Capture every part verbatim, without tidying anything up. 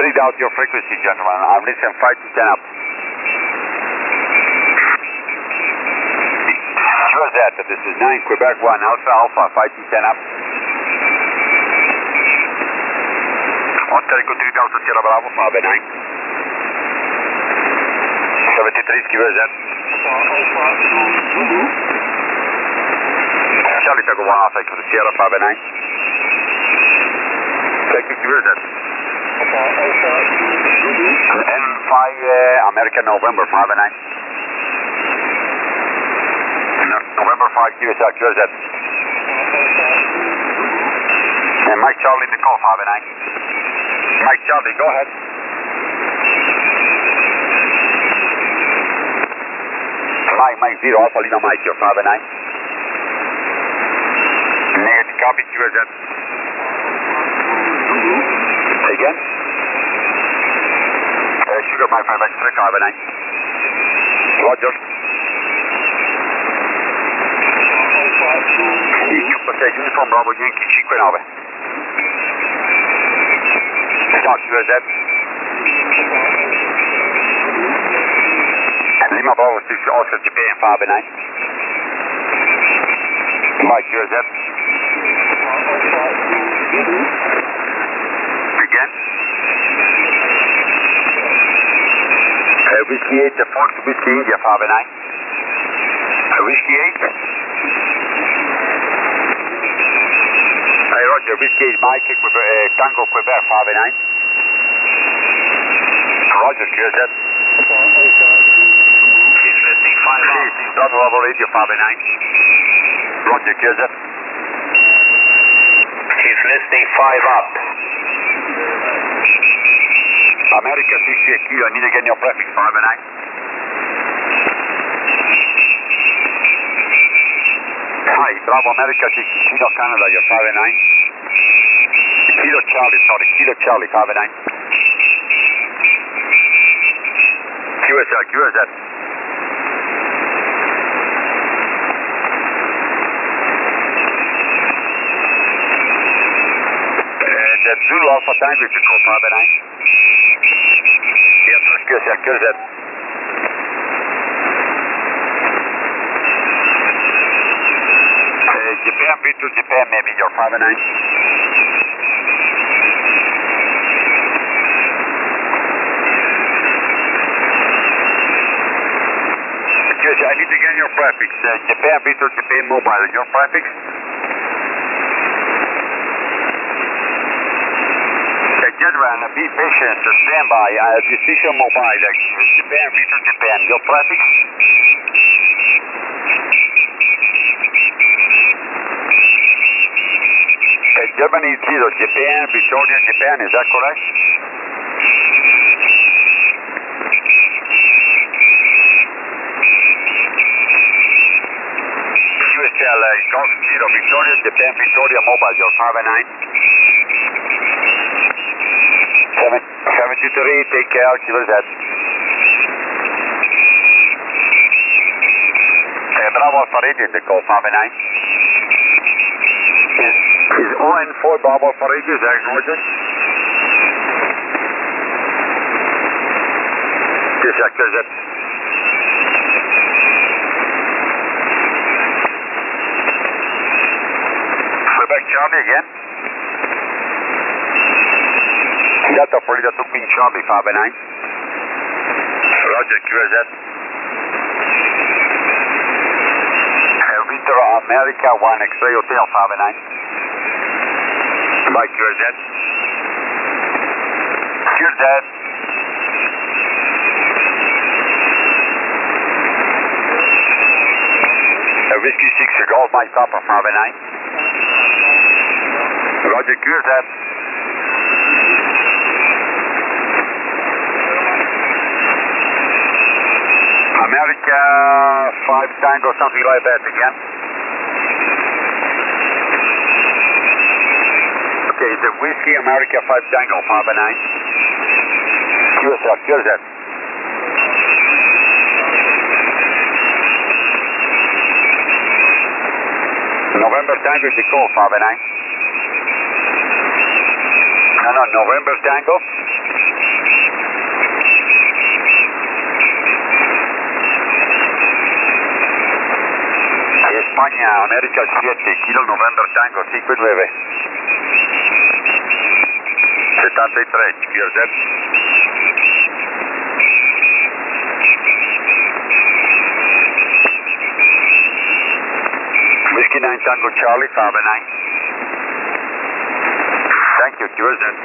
read out your frequency, gentlemen. I'm listening five to ten up. Q S Z, this is nine Quebec one Alpha Alpha, five to ten up. Oscar Echo three Delta Sierra Bravo, five nine. seventy-three Q S Z. Charlie Taco one Alpha Echo Sierra, five nine. Thank you, Q S Z. N five uh, American November, five nine. No, November five Q S Z, Q S Z. And Mike Charlie to call, five nine. Mike Charlie, go ahead. Mike, Mike zero, Alpha Lima Mike, you're five nine. Negative copy, Q S Z. Again? Uh, Sugar Mike five X-ray, five nine. Roger. Okay, Uniform Bravo Yankee cinque nove. Start Q S Z. Lima Bravo six Oscar Japan five nine. Mike Q S Z. Again. Uh, Whiskey eight, the Fox Whiskey India five nine. Uh, Whiskey eight. Hey Roger, Whiskey eight, Mike uh, Tango Quebec five nine. Roger, Q S Z. He's listing five up. He's Bravo Bravo Radio five nine. Roger, Q S Z. He's listing five up. America sixty-eight Kilo, I need again your prefix, five nine. Hi, Bravo America sixty Kilo Canada, you're five nine. Kilo Charlie, sorry, Kilo Charlie, five nine. Q S Z, Q S Z. Uh, that's Zulu Alpha Tango, you call five nine. Yes, Q S Z, Q S Z. Uh, Japan, B to Japan, maybe you're five nine. Q S Z, I need again your prefix. Uh, Japan, B to Japan Mobile, your prefix? Gentlemen, be patient, stand by. I have Decision Mobile, Japan, Victor Japan. Your prefix? Uh, Germany zero, Japan, Victoria, Japan, is that correct? U S L, uh, Golf zero, Victoria, Japan, Victoria Mobile, your five nine. seventy-three, take care, Q S Z. Uh, Bravo Alpha Radio, the call five nine. Is, is O N four Bravo Alpha Radio, is that Roger? Yes, Q S Z. Quebec Charlie again. Delta Florida to Queen Charlie, five nine. Roger, Q S Z. Victor America one X-ray Hotel, five nine. Bye, Q S Z. Q S Z. Uh, Whiskey six Golf Mike Papa, five nine. Roger, Q S Z. America five Tango, something like that again. Okay, the Whiskey America five Tango, five nine. Q S Z, Q S Z. November Tango, the call, five nine. No, no, November Tango. España, América siete, Kilo November Tango cinco nueve. setenta y tres, Q R Z. Whiskey nine Tango Charlie, five and nine. Thank you, Q R Z.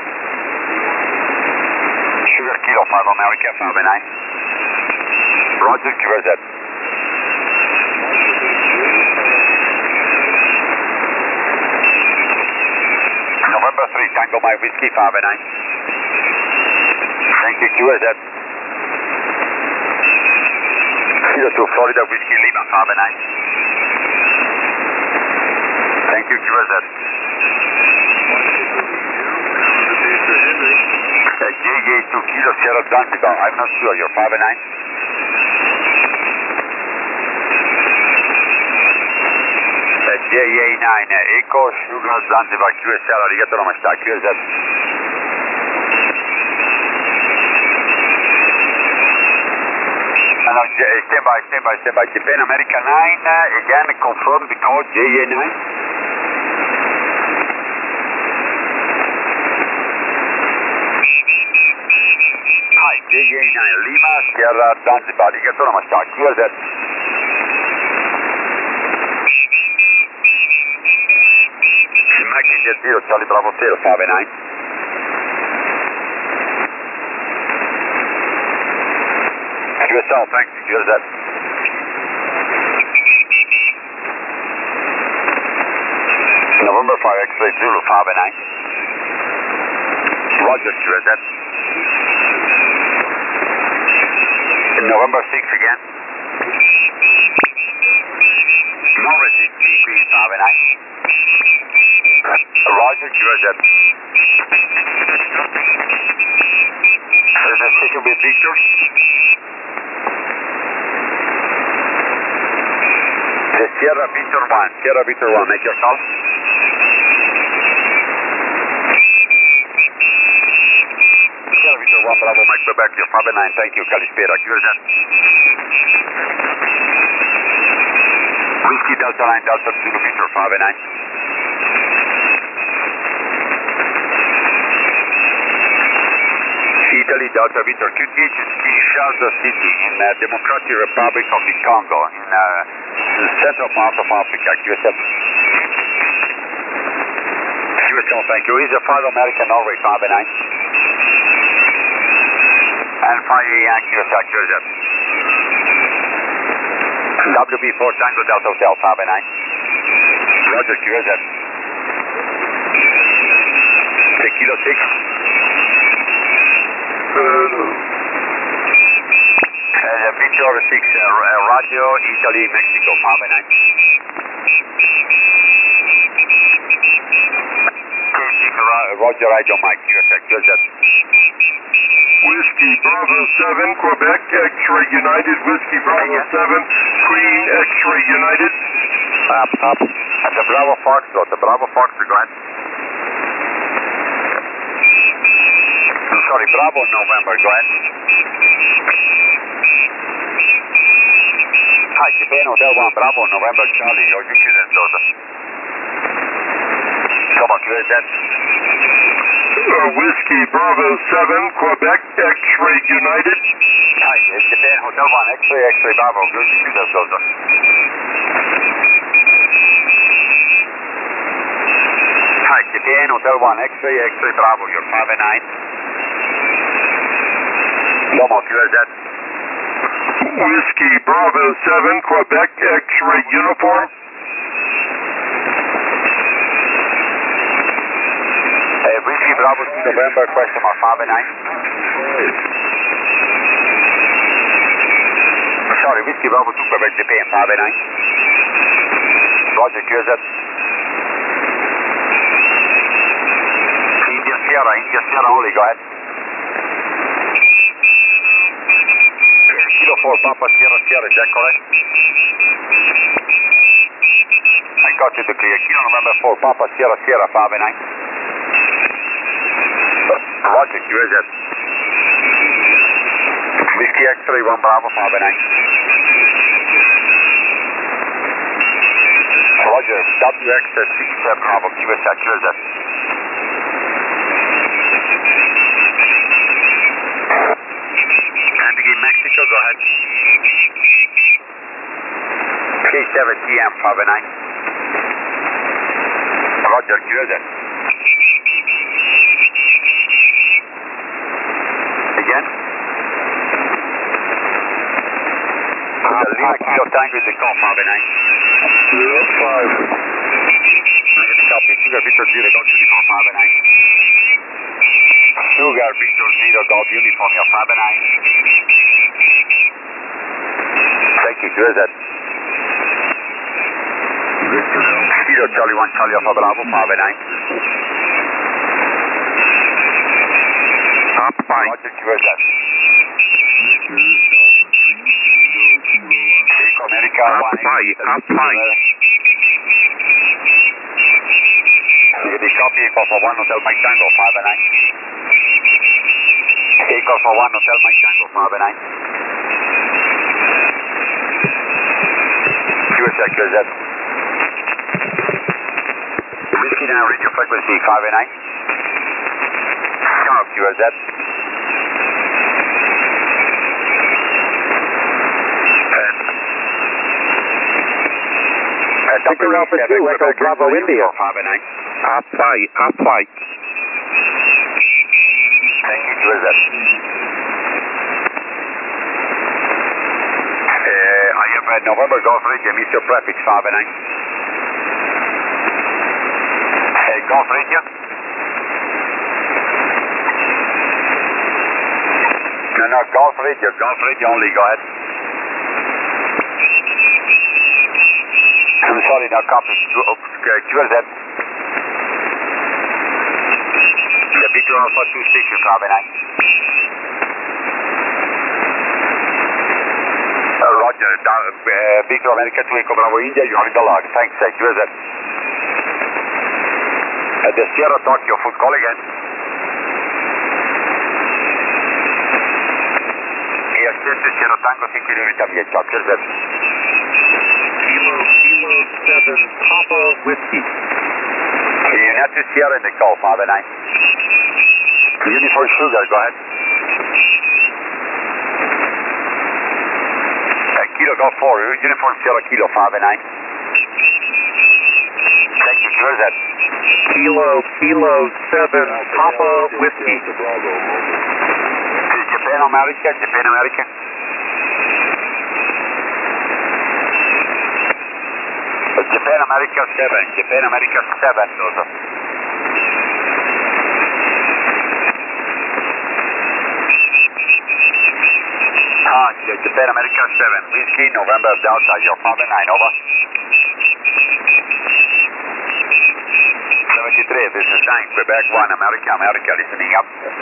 Sugar Kilo five America, five and nine. Roger, Q R Z. November three Tango My Whiskey, five and nine. Thank you, Q R Z. Kilo two Florida Whiskey Lima, five and nine. Thank you, Q R Z. J J two Kilo Sierra Zanzibar, I'm not sure, you're five and nine. J A nine Echo Sugar Zanzibar, Q S L, arigato namashita, Q R Z. No, no, stand by, stand by, stand by. Japan America nine, again, confirm the code, J A nine. Hi, J A nine Lima, Sierra Zanzibar, arigato namashita, Q R Z. India zero, Charlie Bravo zero, five and nine. Q S L, thanks, Q R Z. November five X-ray Zulu, five and nine. Roger, Q R Z. November six again. Norris is T P, five and nine. Roger, Q R Z. There's a station with Victor. The Sierra Victor one, Sierra Victor one, make your call. Sierra Victor one, Bravo, Mike Quebec, you're five and nine, thank you, Calispera, Q R Z. Whiskey Delta nine, Delta Zulu Victor, five and nine. Italy, Delta Victor, Q T H is Kinshasa City in uh, Democratic Republic of the Congo, in uh, the central part of Africa, Q S L. Q S L, thank you. Is a five American Norway, five and nine. And five A Q S L, Q S L. W B four Tango Delta Hotel, five and nine. Roger, Q S L. The Kilo six. Uh, Victor six, uh, Radio, Italy, Mexico, five and nine. Roger, Radio, Mike, Q S L, Q S L. Whiskey Bravo seven, Quebec, X-Ray United, Whiskey Bravo seven, Queen, X-Ray United. Up, up. At the Bravo Foxtrot, the Bravo Foxtrot, go ahead. I'm sorry, Bravo November, go ahead. Hi, Japan Hotel one, Bravo November, Charlie, your Vicky and Soda. Come on, Q S Z. Uh, Whiskey Bravo seven, Quebec, X-Ray United. Hi, it's Japan Hotel one, X-Ray, X-Ray Bravo, good to see that, Soda. Hi, Japan Hotel one, X-Ray, X-Ray Bravo, you're five and nine. Come on, Q S Z. Whiskey Bravo seven, Quebec, X-Ray Uniform. Uh, Whiskey Bravo two November, question mark five and nine. Sorry, Whiskey Bravo two Quebec, Japan, five and nine. Roger, Q S Z. India Sierra, India Sierra only, go ahead. Kilo four Papa Sierra Sierra, is that correct? I got you to clear. Kilo November four Papa Sierra Sierra, five and nine. Roger, Q S Z. Whiskey X-ray one Bravo five nine. Roger, W X six seven Bravo Q S Z, Q S Z. Landing in Mexico, go ahead. K seven T M five nine. Roger, Q S Z. Again. The Lima Kilo Tango is the call five nine. Zero five. Negative copy. Sugar Victor Zero Golf Uniform five nine. Sugar Victor Zero Golf Uniform your five nine. Thank you, Q S Z. Zero Charlie one Charlie Alpha Bravo five nine. Up fine. Roger, Q S Z. Eco America Up fine, up fine. Negative copy. Eco for one Hotel Mike Tango five nine. Eco for one Hotel Mike Tango five nine. Q S Z, Q S Z. Whiskey now, radio frequency five nine. Come up, Q S Z. Victor Alpha two, Echo Bravo India. five nine. Up flight, up flight. Thank you, Q S Z. Uh, I have uh, November Golf Radio, Mister Prefix five nine. Hey, Golf Radio. No, no, Golf Radio, Golf Radio only, go ahead. I'm sorry, no copy. Q S Z. The Victor Alpha two station five nine. Uh, Roger, down, uh, Victor America two Eco Bravo India, you are in the log. Thanks, uh, Q S Z. Uh, the Sierra Tokyo, full call again. E accette Sierra Tango cinque unità via, ciao, Q S Z. Kilo, Kilo seven, Papa Whiskey. United Sierra in the call, five nine. Uniform Sugar, go ahead. Uh, Kilo Golf four, Uniform Sierra Kilo five nine. Thank you, Q S Z. Kilo, Kilo seven, Papa Whiskey. Japan America, Japan America. Japan America seven, Japan America seven, those are. Ah, Japan America seven, Whiskey, November Delta, your five nine, over. seventy-three, this is nine, Quebec one, America, America, listening up.